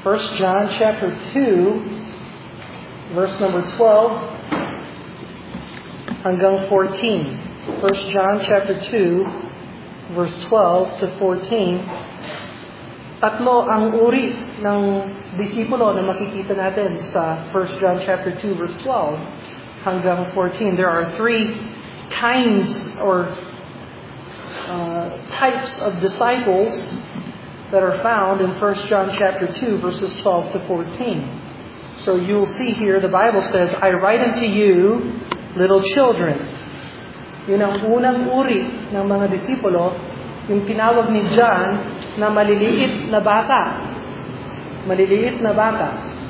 1 John chapter 2, verse number 12 hanggang 14. 1 John chapter 2, verse 12 to 14. Tatlo ang uri ng disipulo na makikita natin sa 1 John chapter 2, verse 12 hanggang 14. There are three kinds or types of disciples that are found in 1 John chapter 2, verses 12 to 14. So you'll see here, the Bible says, I write unto you, little children. Yun ang unang uri ng mga disipulo, yung tinawag ni John na maliliit na bata. Maliliit na bata.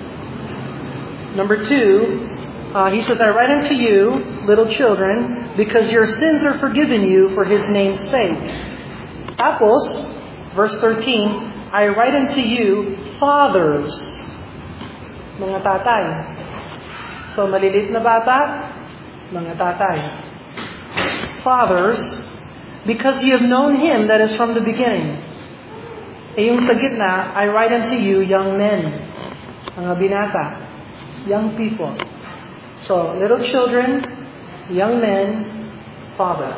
Number 2, he says, I write unto you, little children, because your sins are forgiven you for His name's sake. Tapos, verse 13, I write unto you, fathers. Mga tatay. So, maliliit na bata, mga tatay. Fathers, because you have known Him that is from the beginning. Yung sa gitna, I write unto you, young men. Mga binata. Young people. So, little children, young men, fathers.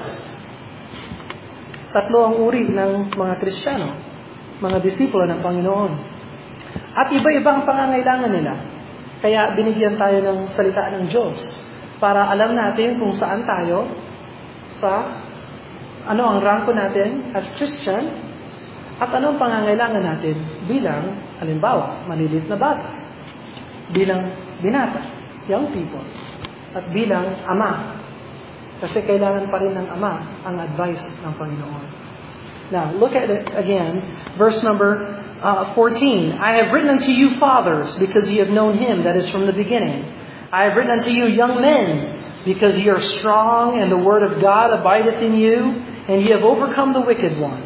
Tatlo ang uri ng mga Kristiyano, mga disipulo ng Panginoon. At iba-iba ang pangangailangan nila. Kaya binigyan tayo ng salita ng Diyos para alam natin kung saan tayo sa ano ang ranko natin as Christian at ano ang pangangailangan natin bilang, halimbawa, maliliit na bata, bilang binata, young people, at bilang ama. Kasi kailangan pa rin ng ama ang advice ng Panginoon. Now, look at it again. Verse number 14. I have written unto you, fathers, because ye have known Him that is from the beginning. I have written unto you, young men, because ye are strong, and the word of God abideth in you, and ye have overcome the wicked one.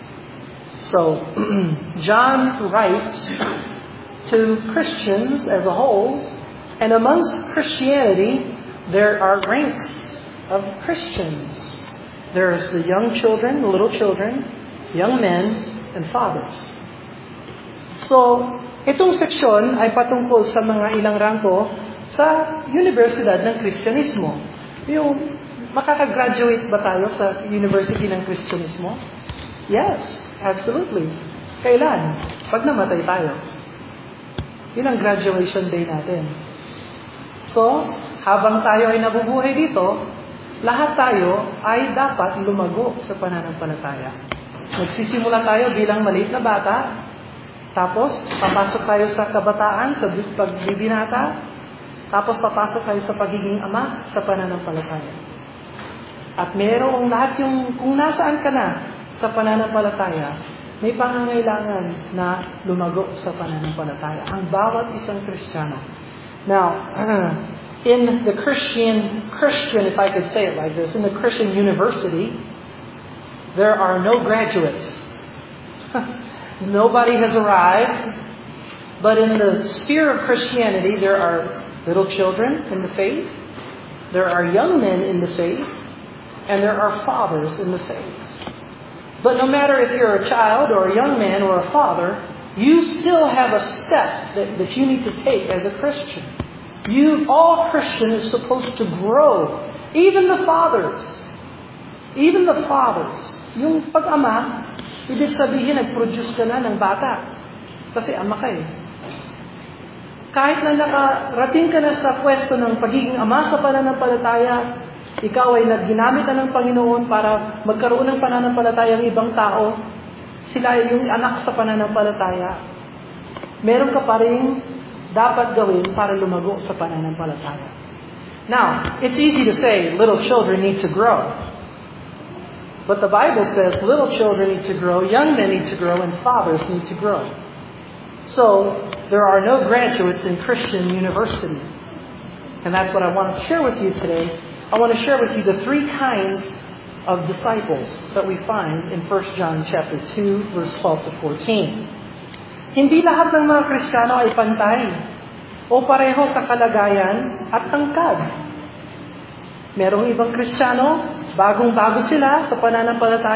So, John writes to Christians as a whole, and amongst Christianity, there are ranks of Christians. There's the young children, the little children, young men, and fathers. So, itong seksyon ay patungkol sa mga ilang rangko sa Universidad ng Kristyanismo. Yung makakagraduate ba tayo sa University ng Kristyanismo? Yes, absolutely. Kailan? Pag namatay tayo. Yun ang graduation day natin. So, habang tayo ay nabubuhay dito, lahat tayo ay dapat lumago sa pananampalataya. Magsisimula tayo bilang maliit na bata, tapos papasok tayo sa kabataan, sa pagbibinata, tapos papasok tayo sa pagiging ama sa pananampalataya. At merong lahat yung, kung nasaan ka na sa pananampalataya, may pangangailangan na lumago sa pananampalataya. Ang bawat isang Kristiyano. Now, in the Christian, if I could say it like this, in the Christian university, there are no graduates. Nobody has arrived. But in the sphere of Christianity, there are little children in the faith, there are young men in the faith, and there are fathers in the faith. But no matter if you're a child or a young man or a father, you still have a step that you need to take as a Christian. All Christians is supposed to grow. Even the fathers. Even the fathers. Yung pag-ama, ibig sabihin, nag-produce ka na ng bata. Kasi ama ka eh. Kahit na nakarating ka na sa pwesto ng pagiging ama sa pananampalataya, ikaw ay nagginamit na ng Panginoon para magkaroon ng pananampalataya ng ibang tao, sila ay yung anak sa pananampalataya. Meron ka pa rin dapat gawin para lumago sa pananampalataya. Now, it's easy to say little children need to grow. But the Bible says little children need to grow, young men need to grow, and fathers need to grow. So, there are no graduates in Christian university. And that's what I want to share with you today. I want to share with you the three kinds of disciples that we find in 1 John chapter 2, verse 12 to 14. Hindi lahat ng mga Kristiyano ay pantay o pareho sa kalagayan at tangkad. Merong ibang Kristiyano, bagong-bago sila sa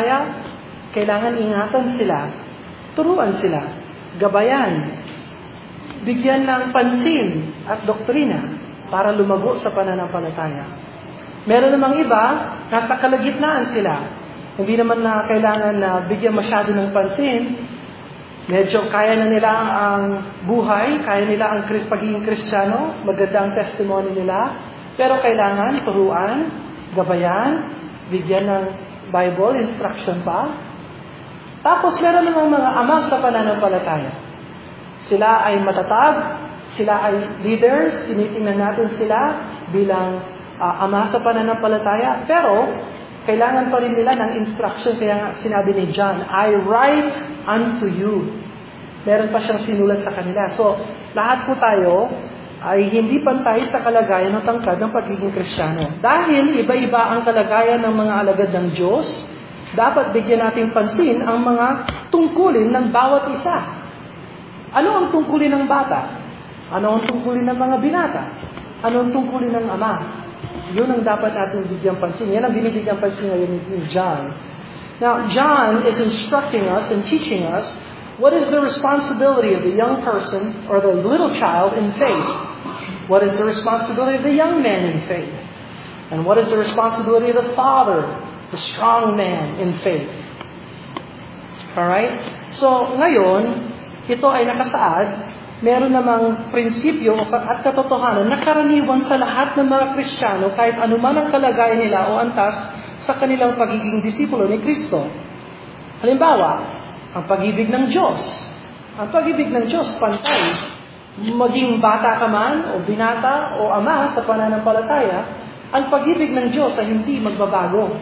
pananampalataya, kailangan ingatan sila, turuan sila, gabayan. bigyan ng pansin at doktrina para lumago sa pananampalataya. Meron namang iba, nasa kalagitnaan sila. Hindi naman na kailangan na bigyan masyado ng pansin. Medyo kaya na nila ang buhay, kaya nila ang pagiging Kristiyano, maganda ang testimony nila. Pero kailangan turuan, gabayan, bigyan ng Bible instruction pa. Tapos meron namang mga ama sa pananampalataya. Sila ay matatag, sila ay leaders, tinitingnan natin sila bilang ama sa pananampalataya. Pero kailangan pa rin nila ng instruction, kaya nga sinabi ni John, I write unto you. Meron pa siyang sinulat sa kanila. So, lahat po tayo ay hindi pantay sa kalagayan ng tangkad ng pagiging Kristiyano. Dahil iba-iba ang kalagayan ng mga alagad ng Diyos, dapat bigyan natin pansin ang mga tungkulin ng bawat isa. Ano ang tungkulin ng bata? Ano ang tungkulin ng mga binata? Ano ang tungkulin ng ama? Yun ang dapat natin bigyan pansin. Yan ang binibigyan pansin ngayon ni John. Now, John is instructing us and teaching us what is the responsibility of the young person or the little child in faith. What is the responsibility of the young man in faith? And what is the responsibility of the father, the strong man in faith? Alright? So, ngayon, ito ay nakasaad. Meron namang prinsipyo at katotohanan na karaniwan sa lahat ng mga Kristiyano kahit anuman ang kalagayan nila o antas sa kanilang pagiging disipulo ni Kristo. Halimbawa, ang pag-ibig ng Diyos. Ang pag-ibig ng Diyos, pantay. Maging bata ka man o binata o ama sa pananampalataya, ang pag-ibig ng Diyos ay hindi magbabago.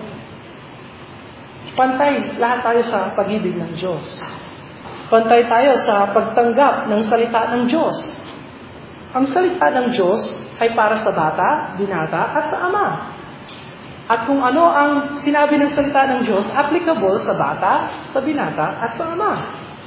Pantay lahat tayo sa pag-ibig ng Diyos. Pantay tayo sa pagtanggap ng salita ng Diyos. Ang salita ng Diyos ay para sa bata, binata, at sa ama. At kung ano ang sinabi ng salita ng Diyos, applicable sa bata, sa binata, at sa ama.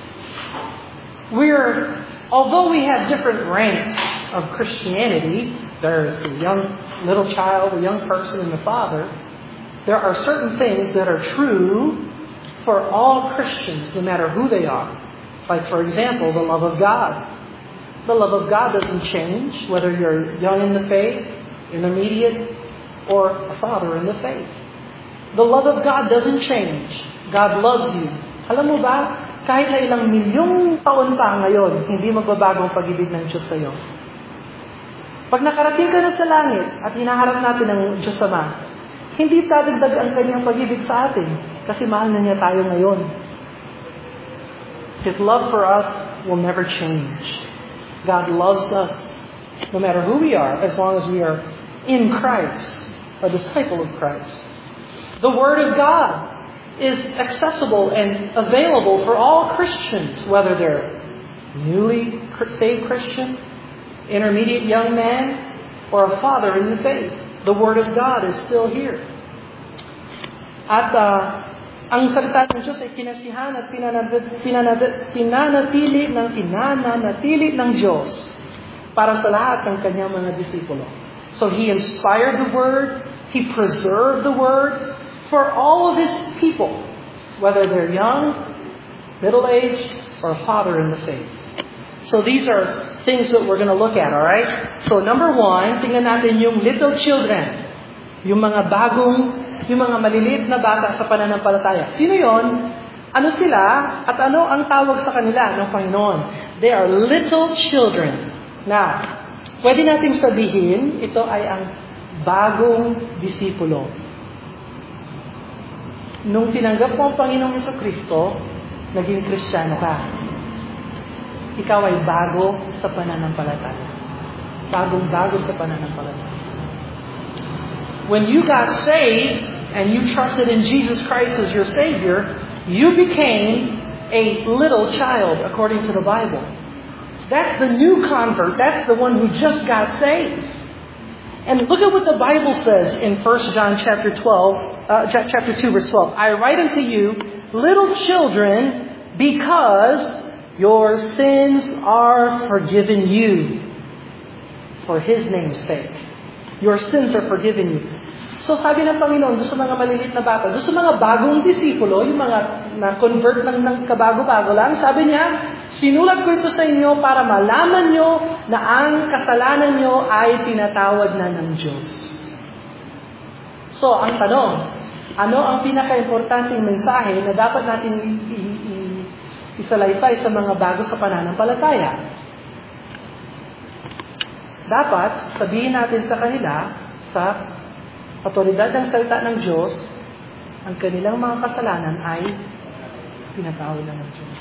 Although we have different ranks of Christianity, there's the young little child, the young person, and the father, there are certain things that are true for all Christians, no matter who they are. Like, for example, the love of God. The love of God doesn't change, whether you're young in the faith, intermediate, or a father in the faith. The love of God doesn't change. God loves you. Alam mo ba, kahit na ilang milyong taon pa ngayon, hindi magbabago ang pag-ibig ng Diyos sa iyo. Pag nakarating ka na sa langit at hinaharap natin ang Diyos Ama, hindi dadagdag ang kanyang pag-ibig sa atin kasi mahal na niya tayo ngayon. His love for us will never change. God loves us no matter who we are, as long as we are in Christ, a disciple of Christ. The Word of God is accessible and available for all Christians, whether they're newly saved Christian, intermediate young man, or a father in the faith. The Word of God is still here. At ang salita ng Diyos ay kinasihan at pinanatili ng Diyos para sa lahat ng kanyang mga disipulo. So He inspired the Word, He preserved the Word for all of His people, whether they're young, middle-aged, or a father in the faith. So these are things that we're going to look at, alright? So number one, tingnan natin yung little children, yung mga maliliit na bata sa pananampalataya. Sino yon? Ano sila? At ano ang tawag sa kanila ng Panginoon? They are little children. Now, pwede nating sabihin, ito ay ang bagong disipulo. Nung tinanggap mo ang Panginoong Jesucristo, naging Kristiyano ka. Ikaw ay bago sa pananampalataya. Bagong-bago sa pananampalataya. When you got saved and you trusted in Jesus Christ as your Savior, you became a little child according to the Bible. That's the new convert. That's the one who just got saved. And look at what the Bible says in 1 John chapter 2, verse 12. I write unto you, little children, because your sins are forgiven you for His name's sake. Your sins are forgiven you. So sabi ng Panginoon, doon sa mga maliliit na bata, doon sa mga bagong disipulo, yung mga na-convert lang ng kabago-bago lang, sabi niya, Sinulat ko ito sa inyo para malaman nyo na ang kasalanan nyo ay tinatawad na ng Diyos. So, ang tanong, ano ang pinaka-importanting mensahe na dapat natin isalaysay sa mga bago sa pananampalataya? Dapat sabihin natin sa kanila, sa autoridad ng salita ng Diyos, ang kanilang mga kasalanan ay pinatawad na ng Diyos.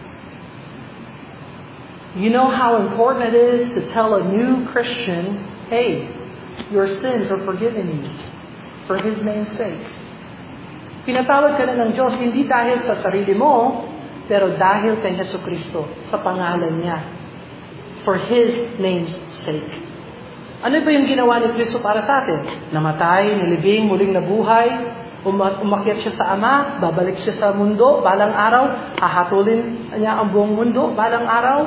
You know how important it is to tell a new Christian, hey, your sins are forgiven you for His name's sake. Pinatawad ka na ng Diyos, hindi dahil sa sarili mo, pero dahil kay Jesucristo, sa pangalan niya. For His name's sake. Ano ba yung ginawa ni Kristo para sa atin? Namatay, nilibing, muling nabuhay, umakyat siya sa Ama, babalik siya sa mundo, balang araw, hahatulin niya ang buong mundo, balang araw.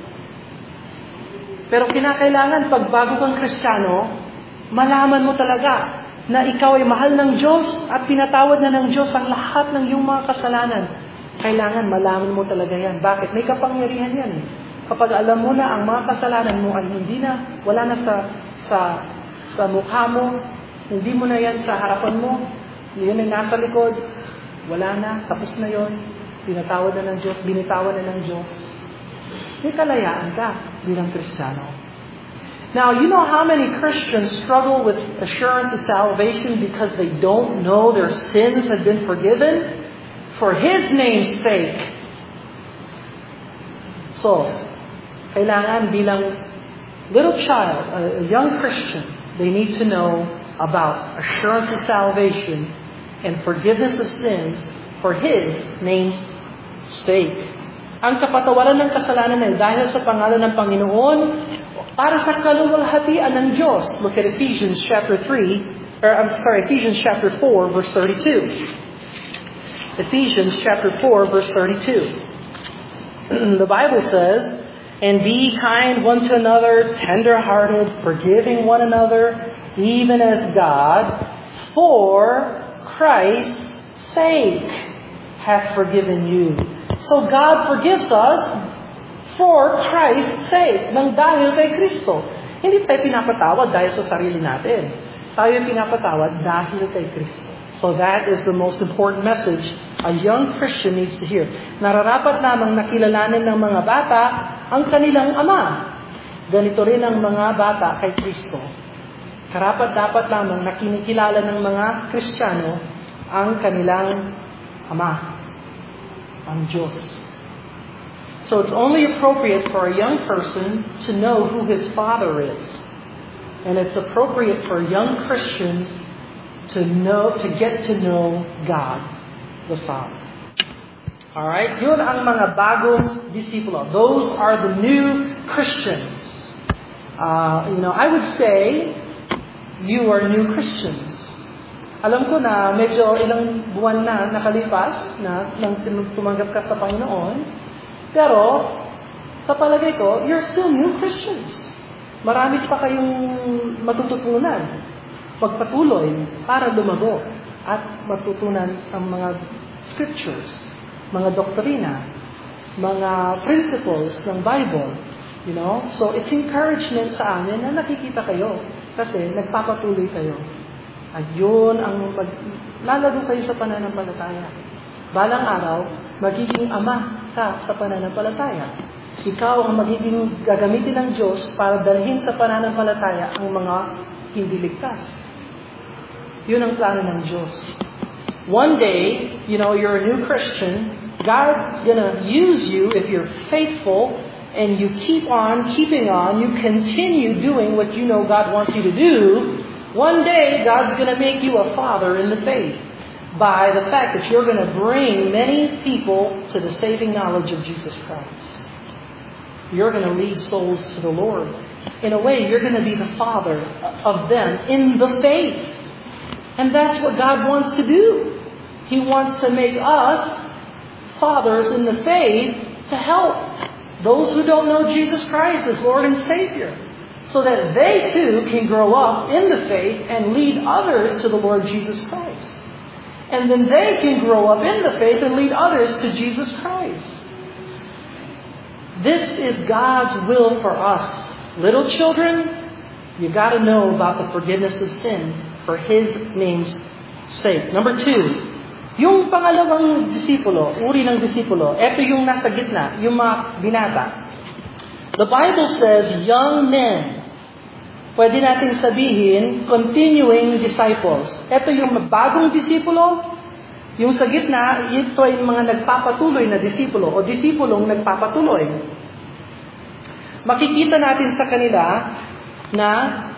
Pero kinakailangan, pag bago kang Kristiyano, malaman mo talaga na ikaw ay mahal ng Diyos at pinatawad na ng Diyos ang lahat ng iyong mga kasalanan. Kailangan malaman mo talaga yan. Bakit? May kapangyarihan yan. Kapag alam mo na ang mga kasalanan mo ay hindi na, wala na sa mukha mo, hindi mo na yan sa harapan mo, yun ay nasa likod, wala na, tapos na yun, pinatawad na ng Diyos, binitawan na ng Diyos. May kalayaan ka bilang Kristiyano. Now, you know how many Christians struggle with assurance of salvation because they don't know their sins have been forgiven? For His name's sake. So, kailangan bilang little child, a young Christian, they need to know about assurance of salvation and forgiveness of sins for His name's sake. Ang kapatawaran ng kasalanan ay dahil sa pangalan ng Panginoon para sa kaluwalhatian ng Diyos. Look at Ephesians chapter 4, verse 32. Ephesians chapter 4, verse 32. The Bible says, "And be kind one to another, tender-hearted, forgiving one another, even as God, for Christ's sake, hath forgiven you." So God forgives us for Christ's sake, nang dahil kay Kristo. Hindi tayo pinapatawad dahil sa sarili natin. Tayo pinapatawad dahil kay Kristo. So that is the most important message a young Christian needs to hear. Nararapat lamang nakilalanin ng mga bata ang kanilang Ama. Ganito rin ang mga bata kay Kristo. Karapat-dapat lamang na kinikilala ng mga Kristiyano ang kanilang Ama, ang Diyos. So it's only appropriate for a young person to know who his Father is. And it's appropriate for young Christians to get to know God, the Father. Alright? Yun ang mga bagong disipulo. Those are the new Christians. I would say, you are new Christians. Alam ko na medyo ilang buwan na nakalipas na nang tumanggap ka sa Panginoon. Pero, sa palagay ko, you're still new Christians. Marami pa kayong matututunan. Pagpatuloy para lumago at matutunan ang mga scriptures, mga doktrina, mga principles ng Bible. So it's encouragement sa amin na nakikita kayo kasi nagpapatuloy kayo. At yun ang lalago kayo sa pananampalataya. Balang araw, magiging ama ka sa pananampalataya. Ikaw ang magiging gagamitin ng Diyos para dalhin sa pananampalataya ang mga hindi ligtas. Yun ang plano ng Diyos. One day, you're a new Christian. God's gonna use you if you're faithful and you keep on keeping on. You continue doing what you know God wants you to do. One day, God's going to make you a father in the faith by the fact that you're going to bring many people to the saving knowledge of Jesus Christ. You're going to lead souls to the Lord. In a way, you're going to be the father of them in the faith. And that's what God wants to do. He wants to make us fathers in the faith to help those who don't know Jesus Christ as Lord and Savior, so that they too can grow up in the faith and lead others to the Lord Jesus Christ. And then they can grow up in the faith and lead others to Jesus Christ. This is God's will for us. Little children, you got to know about the forgiveness of sin for His name's sake. Number 2, yung pangalawang disipulo, uri ng disipulo, ito yung nasa gitna, yung mga binata. The Bible says, young men. Pwede natin sabihin, continuing disciples. Ito yung bagong disipulo. Yung sa gitna, ito ay mga nagpapatuloy na disipulo o disipulong nagpapatuloy. Makikita natin sa kanila na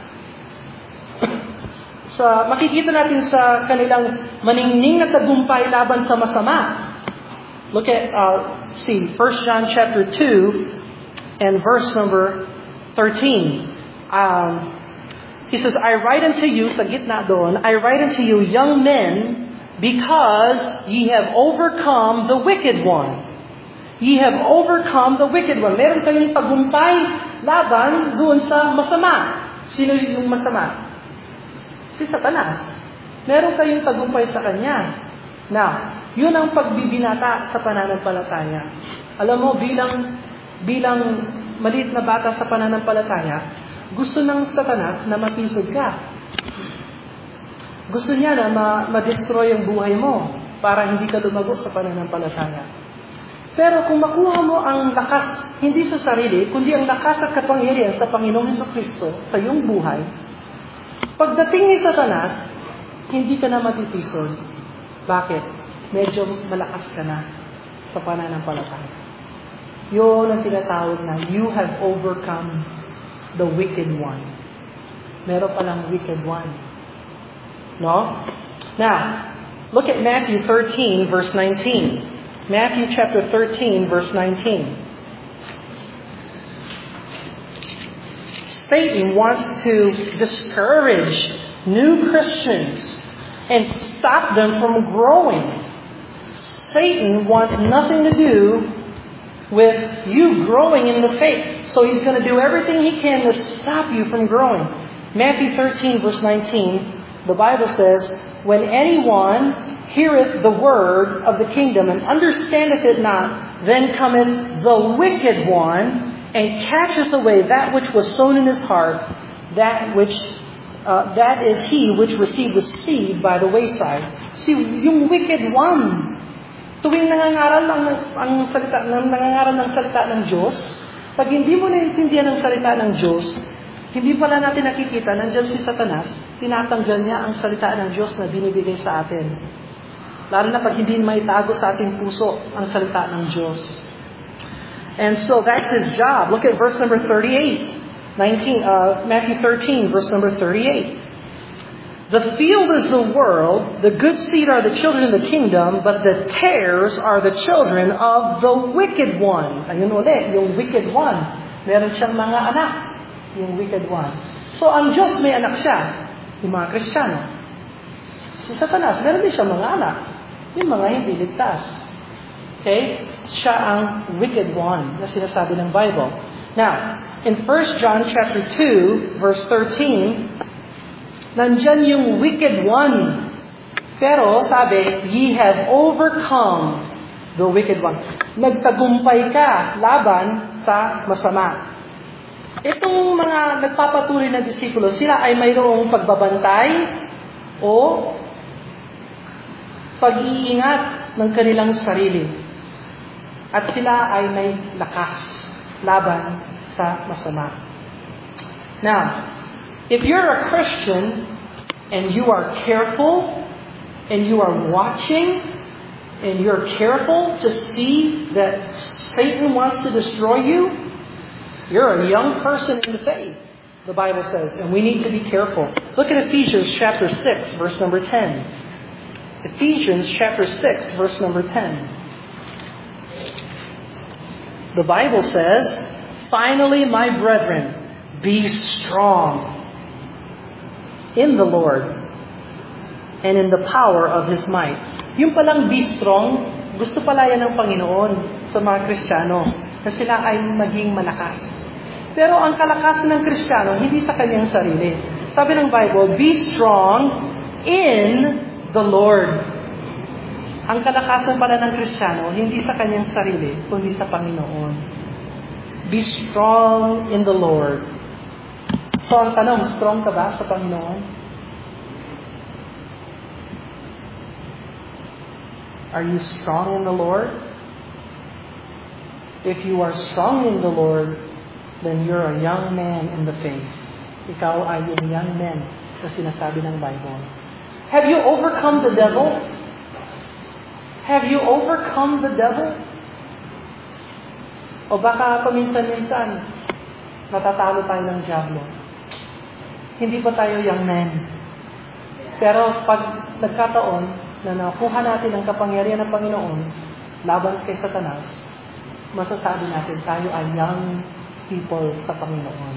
makikita natin sa kanilang maningning na tagumpay laban sa masama. Look at 1 John chapter 2 and verse number 13. He says, I write unto you, sa gitna doon, I write unto you, young men, because ye have overcome the wicked one. Ye have overcome the wicked one. Meron kayong tagumpay laban doon sa masama. Sino yung masama? Si Satanas. Meron kayong tagumpay sa kanya. Now, yun ang pagbibinata sa pananampalataya. Alam mo, bilang maliit na bata sa pananampalataya, gusto ng Satanas na mapisod ka. Gusto niya na ma-destroy ang buhay mo para hindi ka lumago sa pananampalataya. Pero kung makuha mo ang lakas, hindi sa sarili, kundi ang lakas at kapangyarihan sa Panginoong Jesucristo sa iyong buhay, pagdating ni Satanas, hindi ka na matitisod. Bakit? Medyo malakas ka na sa pananampalataya. Yun ang tinatawag na, you have overcome the wicked one. Meron palang wicked one. No? Now, look at Matthew 13, verse 19. Matthew chapter 13, verse 19. Satan wants to discourage new Christians and stop them from growing. Satan wants nothing to do with you growing in the faith. So he's going to do everything he can to stop you from growing. Matthew 13, verse 19. The Bible says, when anyone heareth the word of the kingdom and understandeth it not, then cometh the wicked one and catcheth away that which was sown in his heart, that is he which received the seed by the wayside. See, yung wicked one, tuwing nangangaral ng salita ng Diyos, pag hindi mo naintindihan ang salita ng Diyos, hindi pala natin nakikita, nandiyan si Satanas, tinatanggal niya ang salita ng Diyos na binibigay sa atin. Lalo na pag hindi maitago sa ating puso ang salita ng Diyos. And so that's his job. Look at verse number 38. Matthew 13, verse number 38. The field is the world, the good seed are the children of the kingdom, but the tares are the children of the wicked one. Ayun ulit, yung wicked one. Meron siyang mga anak. Yung wicked one. So, ang Diyos may anak siya. Yung mga Kristiyano. Si Satanas, meron din siya mga anak. Yung mga hindi ligtas. Okay? Siya ang wicked one na sinasabi ng Bible. Now, in 1 John chapter 2, verse 13, nandyan yung wicked one. Pero, sabi, ye have overcome the wicked one. Nagtagumpay ka laban sa masama. Itong mga nagpapatuloy na disipulo, sila ay mayroong pagbabantay o pag-iingat ng kanilang sarili. At sila ay may lakas laban sa masama. Now, if you're a Christian and you are careful and you are watching and you're careful to see that Satan wants to destroy you, you're a young person in the faith, the Bible says, and we need to be careful. Look at Ephesians chapter 6, verse number 10. Ephesians chapter 6, verse number 10. The Bible says, finally, my brethren, be strong in the Lord and in the power of His might. Yung palang be strong, gusto pala yan ng Panginoon sa mga Kristiyano na sila ay maging malakas. Pero ang kalakasan ng Kristiyano, hindi sa kanyang sarili. Sabi ng Bible, be strong in the Lord. Ang kalakasan pala ng Kristiyano, hindi sa kanyang sarili, kundi sa Panginoon. Be strong in the Lord. So ang tanong, strong ka ba sa Panginoon? Are you strong in the Lord? If you are strong in the Lord, then you're a young man in the faith. Ikaw ay yung young man na sinasabi ng Bible. Have you overcome the devil? Have you overcome the devil? O baka paminsan-minsan, natatalo tayo ng diablo. Hindi ba tayo young men? Pero pag nagkataon na nakuha natin ang kapangyarihan ng Panginoon laban kay Satanas, masasabi natin tayo ay young people sa Panginoon.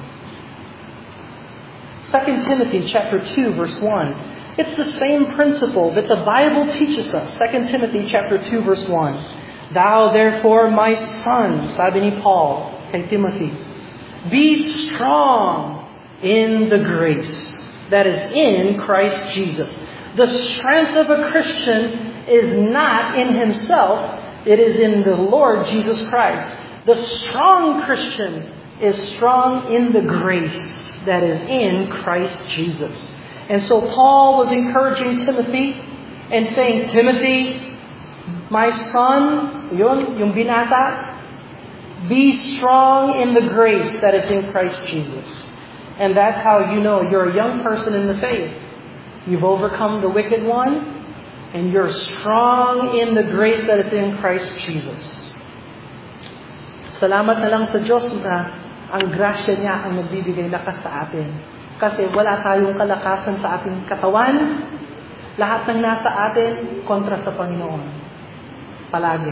2 Timothy chapter 2 verse 1. It's the same principle that the Bible teaches us. 2 Timothy chapter 2 verse 1. Thou therefore, my son, sabi ni Paul kay Timothy, be strong in the grace that is in Christ Jesus. The strength of a Christian is not in himself, it is in the Lord Jesus Christ. The strong Christian is strong in the grace that is in Christ Jesus. And so Paul was encouraging Timothy and saying, Timothy, my son, yung binata, be strong in the grace that is in Christ Jesus. And that's how you know you're a young person in the faith. You've overcome the wicked one, and you're strong in the grace that is in Christ Jesus. Salamat na lang sa Diyos na ang grasya niya ang nagbibigay lakas sa atin. Kasi wala tayong kalakasan sa ating katawan. Lahat ng nasa atin, kontra sa Panginoon. Palagi.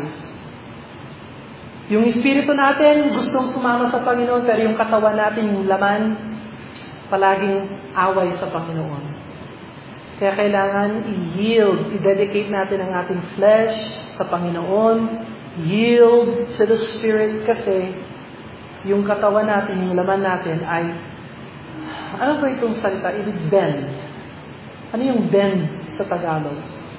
Yung espiritu natin, gustong sumama sa Panginoon, pero yung katawan natin, yung laman, palaging away sa Panginoon. Kaya kailangan i-yield, i-dedicate natin ang ating flesh sa Panginoon, yield to the Spirit kasi yung katawan natin, yung laman natin ay, ano ba itong salita? Bend. Ano yung bend sa Tagalog?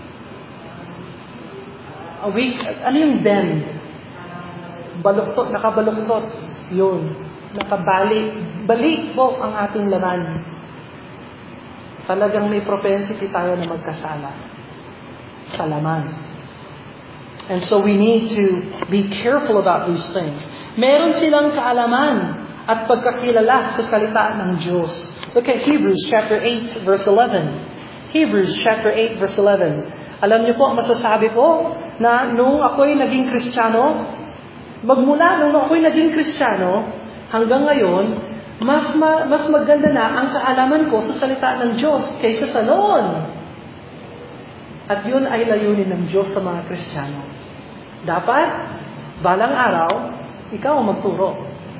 Ano yung bend? Baluktot, nakabaluktot. Yun. Nakabalik. Balik po ang ating laman. Talagang may propensity tayo na magkasala sa laman. And so we need to be careful about these things. Meron silang kaalaman at pagkakilala sa salita ng Diyos. Look at Hebrews chapter 8 verse 11. Hebrews chapter 8 verse 11. Alam niyo po, masasabi ko na nung ako'y naging Kristiyano, magmula nung ako'y naging Kristiyano hanggang ngayon, mas maganda na ang kaalaman ko sa salita ng Diyos kaysa sa noon. At yun ay layunin ng Diyos sa mga Kristiyano. Dapat, balang araw, ikaw ang magturo.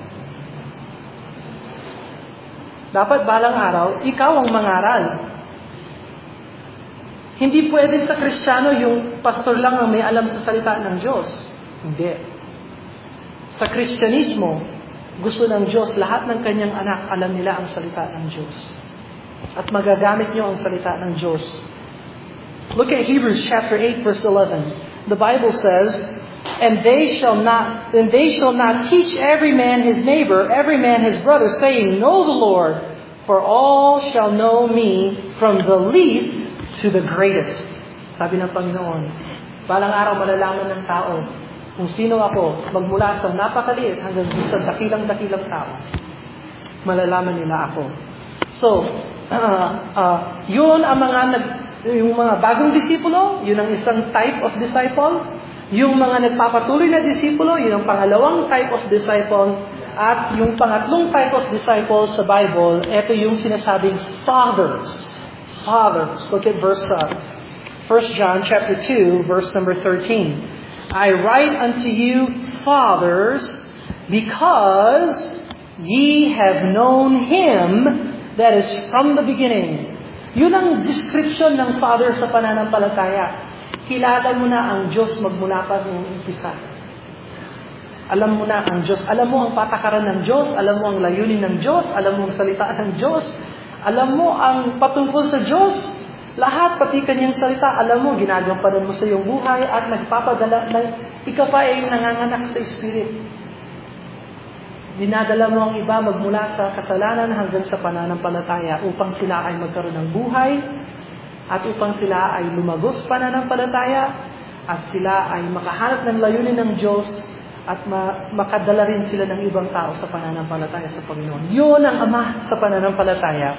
Dapat balang araw, ikaw ang mangaral. Hindi pwede sa Kristiyano yung pastor lang ang may alam sa salita ng Diyos. Hindi. Sa Kristyanismo, gusto ng Diyos, lahat ng kanyang anak, alam nila ang salita ng Diyos. At magagamit niyo ang salita ng Diyos. Look at Hebrews chapter 8 verse 11. The Bible says, And they shall not teach every man his neighbor, every man his brother, saying, Know the Lord, for all shall know me, from the least to the greatest. Sabi ng Panginoon, balang araw malalaman ng tao kung sino ako, magmula sa napakaliit hanggang sa dakilang-dakilang tao. Malalaman nila ako. So, yun ang yung mga bagong disipulo, yun ang isang type of disciple. Yung mga nagpapatuloy na disipulo, yun ang pangalawang type of disciple. At yung pangatlong type of disciple sa Bible, ito yung sinasabing fathers. Fathers. Look at verse 1 John chapter 2, verse number 13. I write unto you, fathers, because ye have known Him that is from the beginning. Yun ang description ng father sa pananampalataya. Kilala mo na ang Diyos magmula pa ng umpisa. Alam mo na ang Diyos. Alam mo ang patakaran ng Diyos. Alam mo ang layunin ng Diyos. Alam mo ang salita ng Diyos. Alam mo ang patungkol sa Diyos. Lahat, pati kanyang salita, alam mo, ginagampanan mo sa iyong buhay at nagpapadala ng ikaw pa ay nanganganak sa Spirit. Dinadala mo ang iba magmula sa kasalanan hanggang sa pananampalataya upang sila ay magkaroon ng buhay at upang sila ay lumagos pananampalataya at sila ay makahanap ng layunin ng Diyos at makadala rin sila ng ibang tao sa pananampalataya sa Panginoon. Yun ang Ama sa pananampalataya.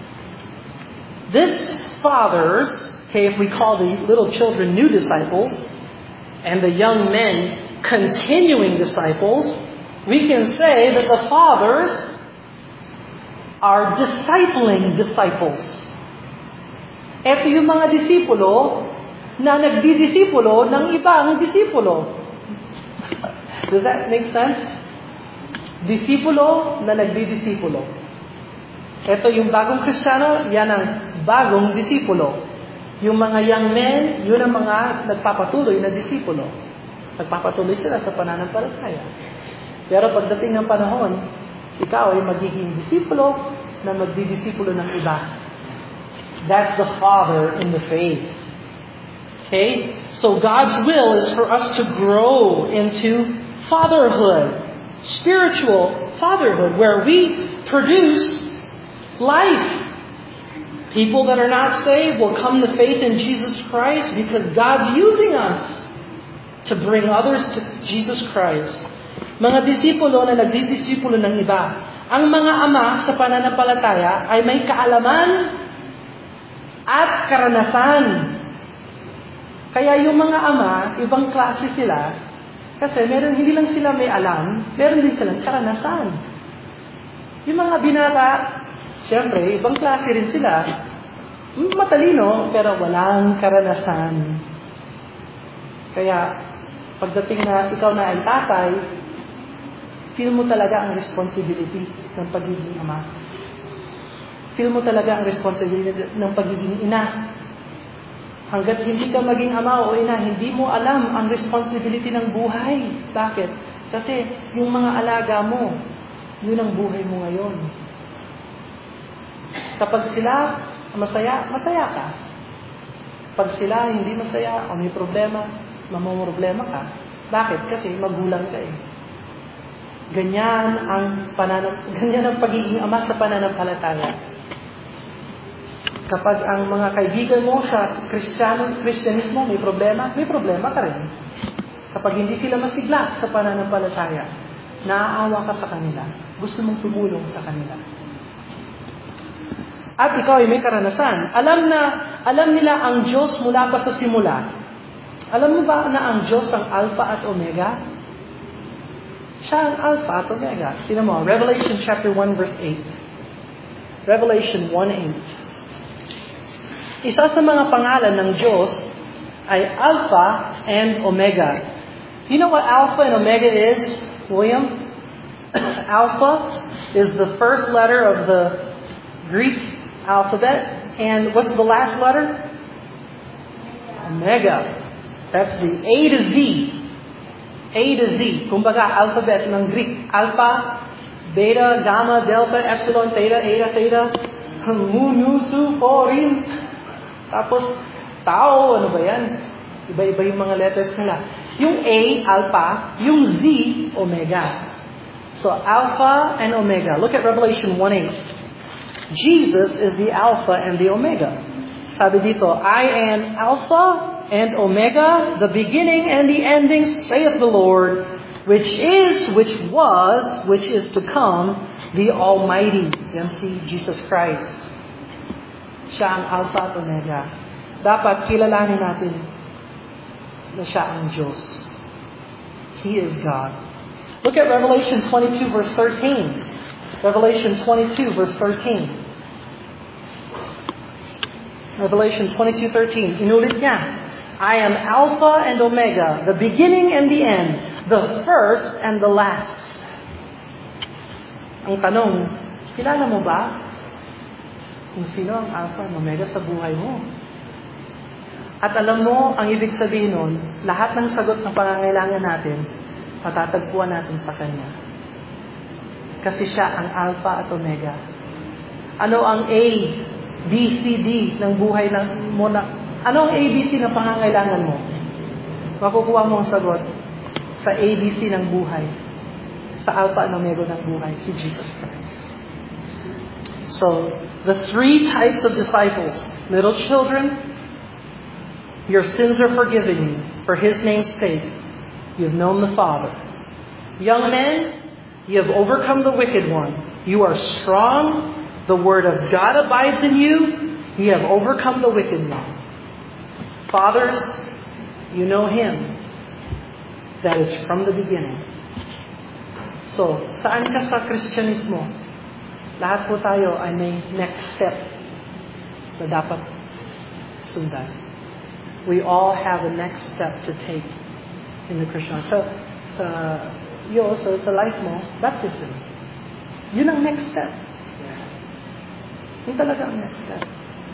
This fathers, if we call the little children new disciples and the young men continuing disciples, we can say that the fathers are discipling disciples. Ito yung mga disipulo na nagdidisipulo ng ibang disipulo. Does that make sense? Disipulo na nagdidisipulo. Ito yung bagong Kristiyano, yan ang bagong disipulo. Yung mga young men, yun ang mga nagpapatuloy na disipulo. Nagpapatuloy sila sa pananampalataya. Pero pagdating ng panahon, ikaw ay magiging disipulo na magdidisipulo ng iba. That's the father in the faith. Okay? So God's will is for us to grow into fatherhood, spiritual fatherhood, where we produce life. People that are not saved will come to faith in Jesus Christ because God's using us to bring others to Jesus Christ. Mga disipulo na nagdidisipulo ng iba. Ang mga ama sa pananampalataya ay may kaalaman at karanasan. Kaya yung mga ama, ibang klase sila, kasi hindi lang sila may alam, meron din silang karanasan. Yung mga binata, siyempre, ibang klase rin sila. Matalino, pero walang karanasan. Kaya, pagdating na ikaw na ay tatay, feel mo talaga ang responsibility ng pagiging ama. Feel mo talaga ang responsibility ng pagiging ina. Hanggat hindi ka maging ama o ina, hindi mo alam ang responsibility ng buhay. Bakit? Kasi yung mga alaga mo, yun ang buhay mo ngayon. Kapag sila masaya, masaya ka. Pag sila hindi masaya o may problema, mamumroblema ka. Bakit? Kasi magulang ka eh. Ganyan ang pagiging ama sa pananampalataya. Kapag ang mga kaibigan mo sa Kristyanismo may problema ka rin. Kapag hindi sila masigla sa pananampalataya, naaawa ka sa kanila. Gusto mong tumulong sa kanila. At ikaw ay may karanasan. Alam nila ang Diyos mula pa sa simula. Alam mo ba na ang Diyos ang Alpha at Omega? Siya ang Alpha at Omega. Tingnan mo, Revelation chapter 1 verse 8. Revelation 1:8. Isa sa mga pangalan ng Diyos ay Alpha and Omega. You know what Alpha and Omega is, William? Alpha is the first letter of the Greek alphabet. And what's the last letter? Omega. That's the A to Z. A to Z. Kumbaga, alphabet ng Greek. Alpha, beta, gamma, delta, epsilon, theta, eta, theta, mu, nu, su, po, rin. Tapos, tao, ano ba yan? Iba-iba yung mga letters nila. Yung A, alpha. Yung Z, omega. So, alpha and omega. Look at Revelation 1:8. Jesus is the alpha and the omega. Sabi dito, I am alpha and Omega, the beginning and the ending, saith the Lord, which is, which was, which is to come, the Almighty. Yan si Jesus Christ. Siya ang Alpha at Omega. Dapat kilalanin natin na siya ang Diyos. He is God. Look at Revelation 22 verse 13. Revelation 22 verse 13. Revelation 22:13. Inulit niya. I am Alpha and Omega, the beginning and the end, the first and the last. Ang tanong, kilala mo ba kung sino ang Alpha and Omega sa buhay mo? At alam mo, ang ibig sabihin nun, lahat ng sagot ng pangangailangan natin, matatagpuan natin sa Kanya. Kasi siya ang Alpha at Omega. Ano ang A, B, C, D ng buhay mo na? Ano ang ABC ng pangangailangan mo? Makukuha mo ang sagot sa ABC ng buhay. sa Alpha and Omega ng buhay, si Jesus Christ. So, the three types of disciples. Little children, your sins are forgiven you. For His name's sake, you've known the Father. Young men, you have overcome the wicked one. You are strong. The Word of God abides in you. You have overcome the wicked one. Fathers, you know Him. That is from the beginning. So, saan ka sa Kristyanismo? Lahat po tayo ay may next step na dapat sundan. We all have a next step to take in the Christian life. Sa life mo, baptism. Yun ang next step. Yun talaga ang next step.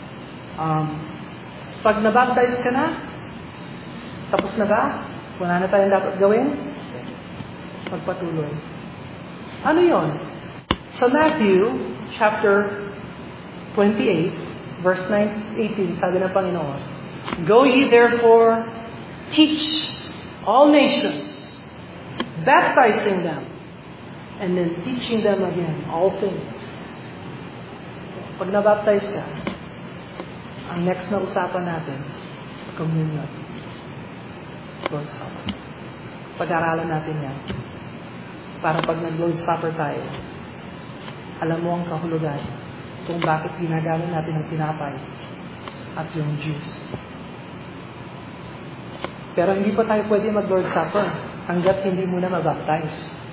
Pag nabaptize ka na, tapos na ba? Wala na tayong dapat gawin? Magpatuloy. Ano yun? Sa Matthew, chapter 28, verse 18, sabi ng Panginoon, Go ye therefore, teach all nations, baptizing them, and then teaching them again all things. Pag nabaptize ka, ang next na usapan natin, communion. Lord's Supper. Pag-aralan natin yan. Para pag nag-Lord's Supper tayo, alam mo ang kahulugan kung bakit ginagamit natin ang tinapay at yung juice. Pero hindi pa tayo pwede mag-Lord's Supper hanggat hindi muna mabaptize.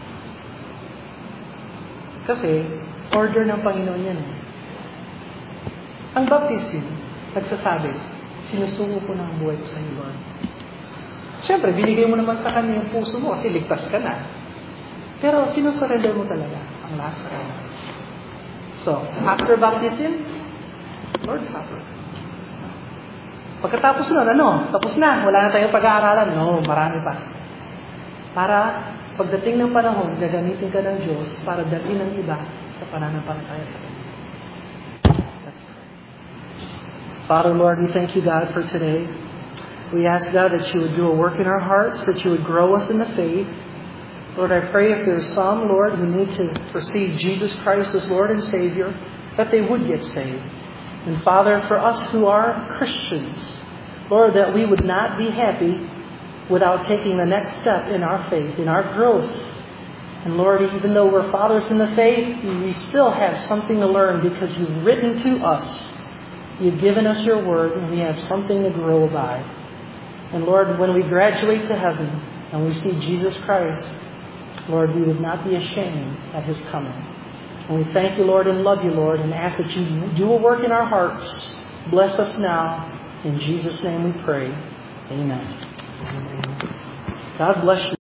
Kasi, order ng Panginoon yan. Ang baptism, nagsasabi, sinusuko ko ng buhay ko sa iyo, Lord. Siyempre, binigay mo naman sa Kanya yung puso mo kasi ligtas ka na. Pero sinusurrender mo talaga ang lahat sa Kanya. So, after baptism, Lord's Supper. Pagkatapos nun, tapos na. Wala na tayong pag-aaralan. No, marami pa. Para pagdating ng panahon, gagamitin ka ng Diyos para dalhin ng iba sa pananampalataya sa Kanya. Father, Lord, we thank you, God, for today. We ask, God, that you would do a work in our hearts, that you would grow us in the faith. Lord, I pray if there's some, Lord, who need to receive Jesus Christ as Lord and Savior, that they would get saved. And Father, for us who are Christians, Lord, that we would not be happy without taking the next step in our faith, in our growth. And Lord, even though we're fathers in the faith, we still have something to learn because you've written to us. You've given us your word, and we have something to grow by. And Lord, when we graduate to heaven and we see Jesus Christ, Lord, we would not be ashamed at His coming. And we thank you, Lord, and love you, Lord, and ask that you do a work in our hearts. Bless us now. In Jesus' name we pray. Amen. God bless you.